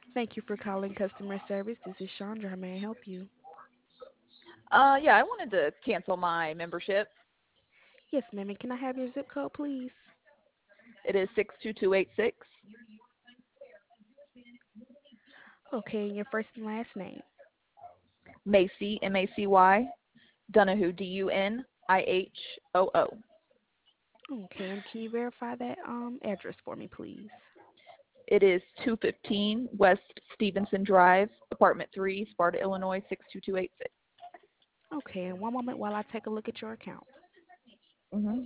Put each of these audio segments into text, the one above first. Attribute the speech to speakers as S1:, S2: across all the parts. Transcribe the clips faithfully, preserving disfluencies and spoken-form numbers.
S1: Thank you for calling customer service. This is Chandra. How may I help you?
S2: Uh, yeah, I wanted to cancel my membership.
S1: Yes, ma'am. And can I have your zip code, please?
S2: It is six two two eight six.
S1: Okay, and your first and last name.
S2: Macy, M A C Y. Dunahoo, D U N I H O O.
S1: Okay, and can you verify that um address for me, please?
S2: It is two fifteen West Stevenson Drive, Apartment three, Sparta, Illinois, six two two eight six.
S1: Okay, and one moment while I take a look at your account.
S2: Mm-hmm.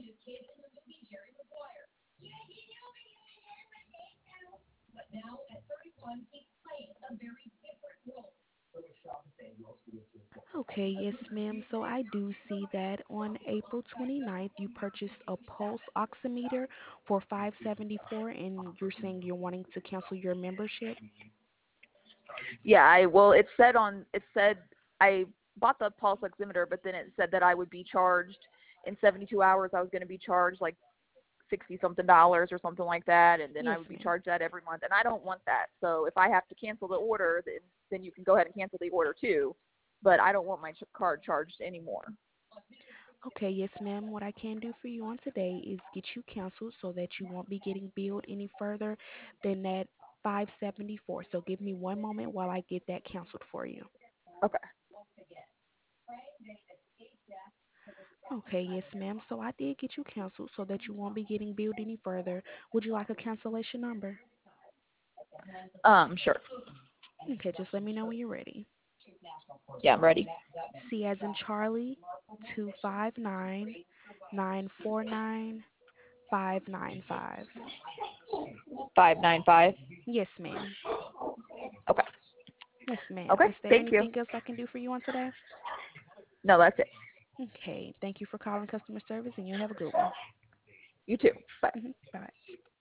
S1: Okay, yes, ma'am. So I do see that on April twenty-ninth, you purchased a pulse oximeter for five seventy-four, and you're saying you're wanting to cancel your membership?
S2: Yeah, I well, it said on it said I bought the pulse oximeter, but then it said that I would be charged in seventy-two hours. I was going to be charged like sixty something dollars or something like that, and then I
S1: Yes,
S2: would be
S1: ma'am.
S2: charged that every month, and I don't want that. So if I have to cancel the order, then then you can go ahead and cancel the order too. But I don't want my ch- card charged anymore.
S1: Okay, yes, ma'am. What I can do for you on today is get you canceled so that you won't be getting billed any further than that five seventy-four. So give me one moment while I get that canceled for you.
S2: Okay.
S1: Okay, yes, ma'am. So I did get you canceled so that you won't be getting billed any further. Would you like a cancellation number?
S2: Um, sure.
S1: Okay, just let me know when you're ready.
S2: Yeah, I'm ready.
S1: C as in Charlie, two five nine nine four nine five nine five.
S2: Five nine five.
S1: Yes, ma'am.
S2: Okay.
S1: Yes, ma'am.
S2: Okay.
S1: Is there
S2: Thank you.
S1: anything else I can do for you on today?
S2: No, that's it.
S1: Okay. Thank you for calling customer service, and you have a good one.
S2: You too. Bye.
S1: Hmm. Bye.